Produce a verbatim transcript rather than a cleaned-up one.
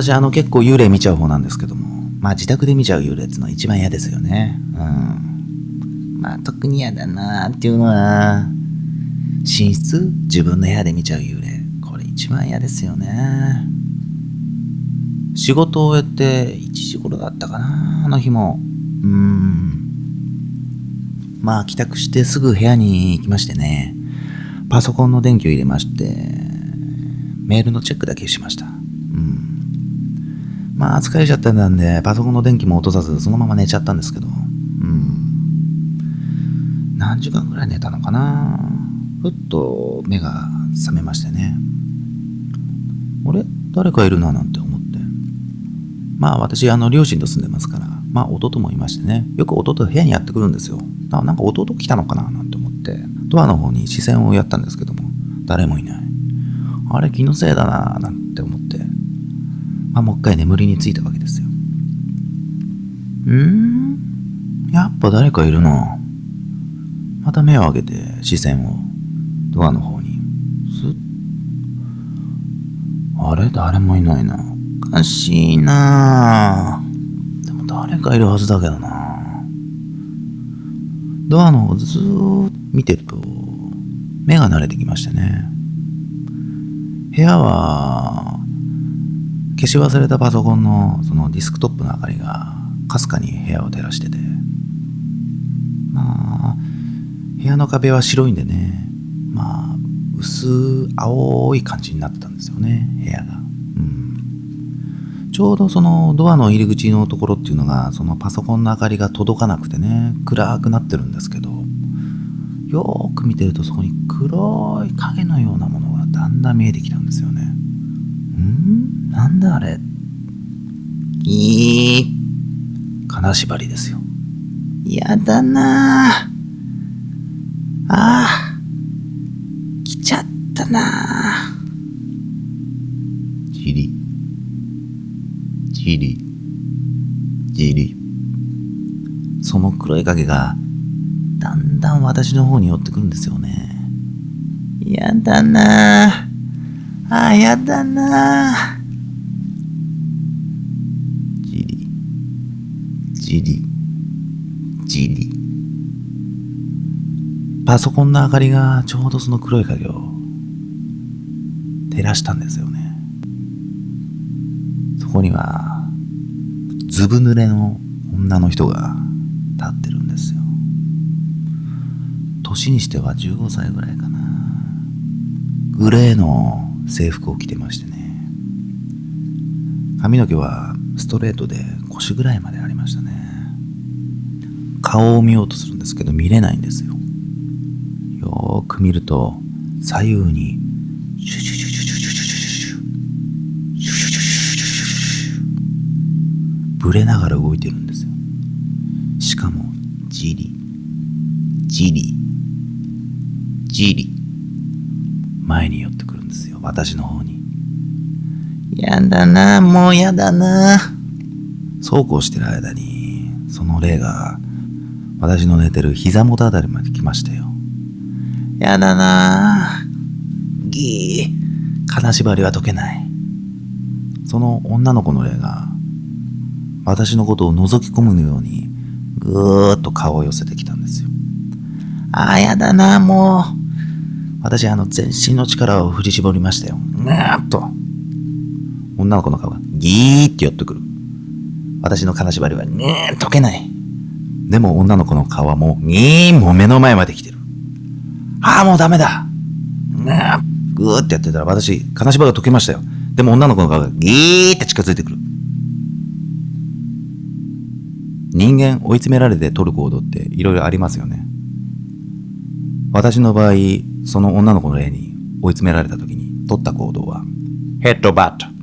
私あの結構幽霊見ちゃう方なんですけども、まあ自宅で見ちゃう幽霊っていうのは一番嫌ですよね。うん。まあ特に嫌だなーっていうのは、寝室自分の部屋で見ちゃう幽霊。これ一番嫌ですよね。仕事を終えていちじ頃だったかな、あの日も。うーん。まあ帰宅してすぐ部屋に行きましてね、パソコンの電気を入れまして、メールのチェックだけしました。うん。まあ疲れちゃったんで、パソコンの電気も落とさずそのまま寝ちゃったんですけど、うん。何時間ぐらい寝たのかな。ふっと目が覚めましてね。あれ誰かいるななんて思って。まあ私、あの、両親と住んでますから、まあ弟もいましてね、よく弟部屋にやってくるんですよ。あ、なんか弟来たのかななんて思って、ドアの方に視線をやったんですけども、誰もいない。あれ気のせいだななんて思って、まあもう一回眠りについたわけですよ。うーんやっぱ誰かいるな。また目を上げて視線をドアの方にスッ。あれ誰もいないな。おかしいな。でも誰かいるはずだけどな。ドアの方ずーっと見てると目が慣れてきましてね。部屋は消し忘れたパソコンのそのディスクトップの明かりがかすかに部屋を照らしてて、まあ部屋の壁は白いんでね、まあ薄青い感じになってたんですよね、部屋が。うん。ちょうどそのドアの入り口のところっていうのが、そのパソコンの明かりが届かなくてね、暗くなってるんですけど、よーく見てるとそこに黒い影のようなものがだんだん見えてきたんですよね。ん？なんだあれ？いい金縛りですよ。やだなぁ。ああ、来ちゃったなぁ。じり、じり、じり。その黒い影がだんだん私の方に寄ってくるんですよね。やだなぁ。あ、やだなぁ。じり、じり、じり。パソコンの明かりがちょうどその黒い影を照らしたんですよね。そこにはずぶ濡れの女の人が立ってるんですよ。年にしてはじゅうごさいぐらいかな。グレーの制服を着てましてね、髪の毛はストレートで腰ぐらいまでありましたね。顔を見ようとするんですけど見れないんですよ。よーく見ると左右にシュシュシュシュシュシュシュシュシュシュシュシュシュシュブレながら動いてるんですよ。しかもじりじりじり前に寄ってくるんですよ、私の方に。やだな、もうやだな。そうこうしてる間にその霊が私の寝てる膝元あたりまで来ましたよ。やだなぁ。ギー。金縛りは解けない。その女の子の霊が私のことを覗き込むようにぐーっと顔を寄せてきたんですよ。あーやだなぁ、もう。私あの全身の力を振り絞りましたよ。ぐーっと。女の子の顔がギーって寄ってくる。私の金縛りはぐー解けない。でも女の子の顔はもうギーもう目の前まで来てる。ああ、もうダメだ。ぐーってやってたら私、金縛りが解けましたよ。でも女の子の顔がギーって近づいてくる。人間追い詰められて取る行動っていろいろありますよね。私の場合、その女の子の霊に追い詰められた時に取った行動はヘッドバット。